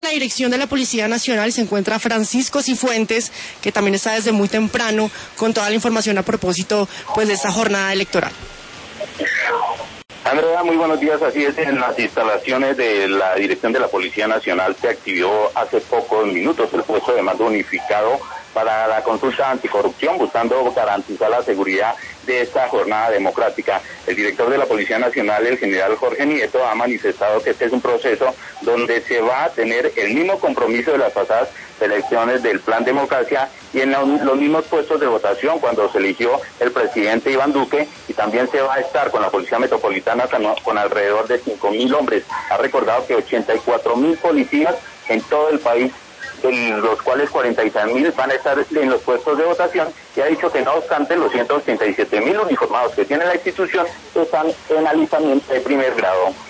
En la dirección de la Policía Nacional se encuentra Francisco Cifuentes, que también está desde muy temprano con toda la información a propósito pues de esta jornada electoral. Andrea, muy buenos días. Así es, en las instalaciones de la Dirección de la Policía Nacional se activó hace pocos minutos el puesto de mando unificado para la consulta anticorrupción, buscando garantizar la seguridad de esta jornada democrática. El director de la Policía Nacional, el general Jorge Nieto, ha manifestado que este es un proceso donde se va a tener el mismo compromiso de las pasadas elecciones del Plan Democracia y en los mismos puestos de votación cuando se eligió el presidente Iván Duque, y también se va a estar con la Policía Metropolitana con alrededor de 5.000 hombres. Ha recordado que 84.000 policías en todo el país, de los cuales 46.000 van a estar en los puestos de votación, y ha dicho que no obstante los 187.000 uniformados que tiene la institución están en alistamiento de primer grado.